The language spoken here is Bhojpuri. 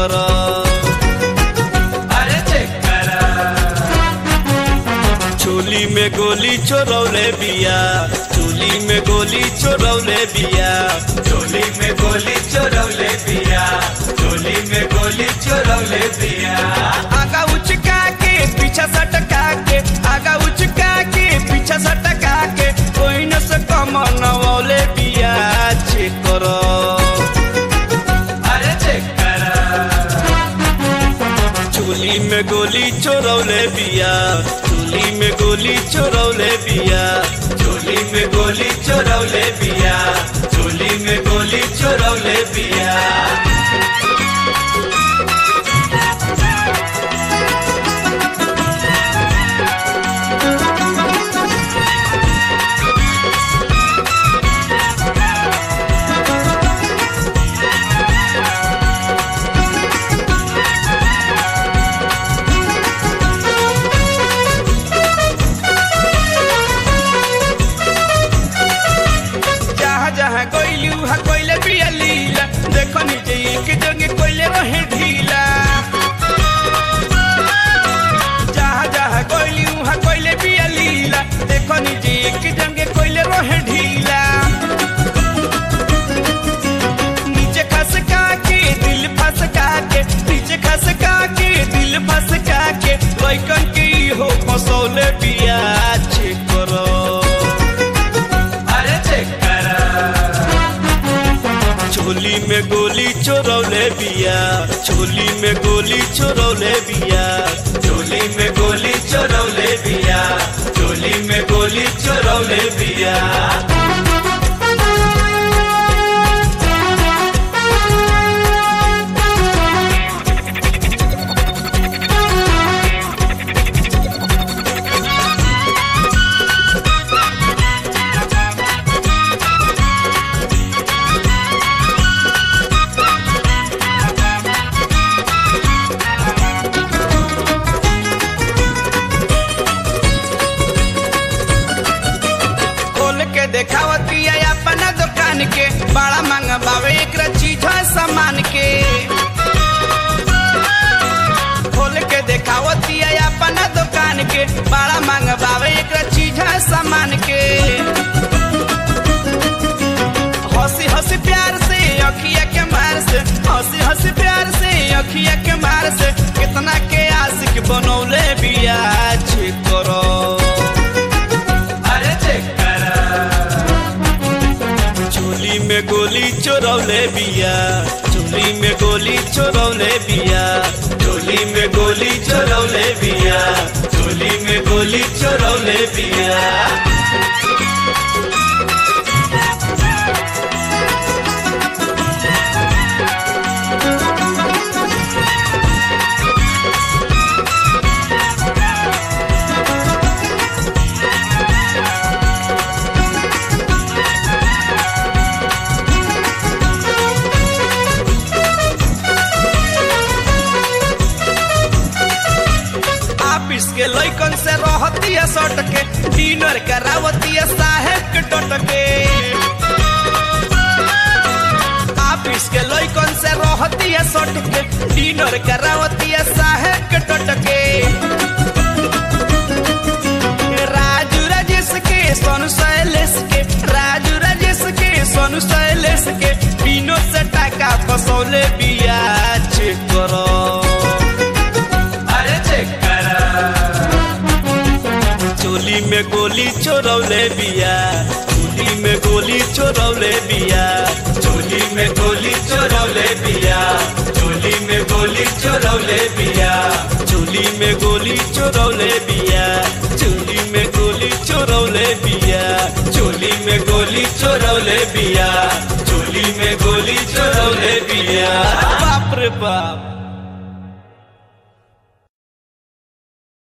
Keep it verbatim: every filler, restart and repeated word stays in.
करो। अरे चेक करो। चोली में गोली चोरौले बिया, चोली में गोली चोरौले बिया, चोली में गोली चोरौले बिया, चोली में गोली चोरौले बिया। आगा उचका के पीछा सटका के, आगा उचका के पीछा सटका के, कोई न से कम नवौले बिया। चेक करो। अरे चेक करो। चोली में गोली चोरौले बिया, चोली में गोली चोरौले बिया, चोली में गोली चोरौले बिया, चोली में गोली चोरौले बिया। कोइले बिया लीला, देखो नीचे एक जगह कोइले रहे ढीला। जहाँ जहाँ कोइली वहाँ कोइले बिया लीला, देखो नीचे एक जगह कोइले रहे ढीला। नीचे खसका के दिल फसका के, नीचे खसका के दिल फसका के, लइकन के हो फसौले बिया। चेक करो। अरे चेक करो। चोली में गोली चोरौले बिया, चोली में गोली चोरौले बिया, चोली में गोली चोरौले बिया, चोली में गोली चोरौले बिया। देखावती अपना दुकान के, बड़ा महंगा बावे एक चीज सामान के। खोल के देखावती अपना दुकान के, बड़ा महंगा बावे एक चीज सामान के। हंसी हंसी प्यार से अखिया के मार से, हंसी हंसी प्यार से अखिया के मार से, कितना के आशिक बनौले बिया। चेक करो। अरे चेक करो। चोली में गोली चोरौले बिया, चोली में गोली चोरौले बिया, चोली में गोली चोरौले बिया, चोली में गोली चोरौले बिया। के लइकन से रहती है सट के, डिनर करावती है साहेब के टटके। ऑफिस के लइकन से रहती है सट के, डिनर करावती है साहेब के टटके। राजू राजेश के सोनू शैलेश के, राजू राजेश के सोनू शैलेश के, बिनो से टाका फसौले बिया। चेक करो। अरे चेक करो। चोली में गोली चोरौले बिया, चोली में गोली चोरौले बिया, चोली में गोली चोरौले बिया, चोली में गोली चोरौले बिया, चोली में गोली चोरौले बिया, चोली में गोली चोरौले बिया, चोली में गोली चोरौले बिया, चोली में गोली चोरौले बिया। बाप रे बाप।